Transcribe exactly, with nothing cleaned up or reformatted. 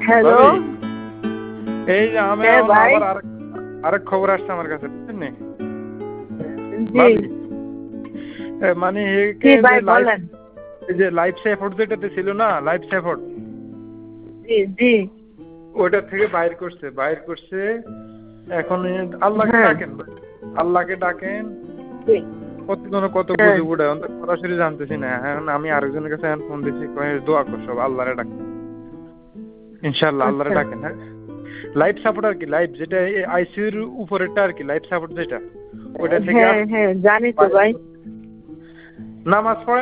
Hello এই যে আমি হ্যাঁ ভাই আবার আরেক আরেক খবর আসছে আমার কাছে, বুঝছেন নি? জি এ মানে জি একে যে ভাই লাইফ বলেন যে লাইফ সাপোর্ট যেটাতে ছিল না, লাইফ সাপোর্ট জি জি ওইটা থেকে বাইর করছে বাইর করছে এখন এই আল্লাহকে হ্যাঁ ডাকেন ভাই, আল্লাহকে ডাকেন। জি কতজন কত হ্যাঁ গুজব উড়ায়, অন্তত সরাসরি জানতেছি না। এখন আমি আরেকজনের কাছে এখন ফোন দিচ্ছি, কয়ে দোয়া কর সব আল্লাহরে ডাক, ইনশাআল্লাহ আল্লাহরে আচ্ছা ডাকেন। হ্যাঁ, লাইফ সাপোর্ট আর কি, লাইফ যেটা আইসিইউর উপরেরটা আর কি, লাইফ সাপোর্ট যেটা ওইটা থেকে হ্যাঁ আসছে। হ্যাঁ জানি তো ভাই নামাজ পড়ে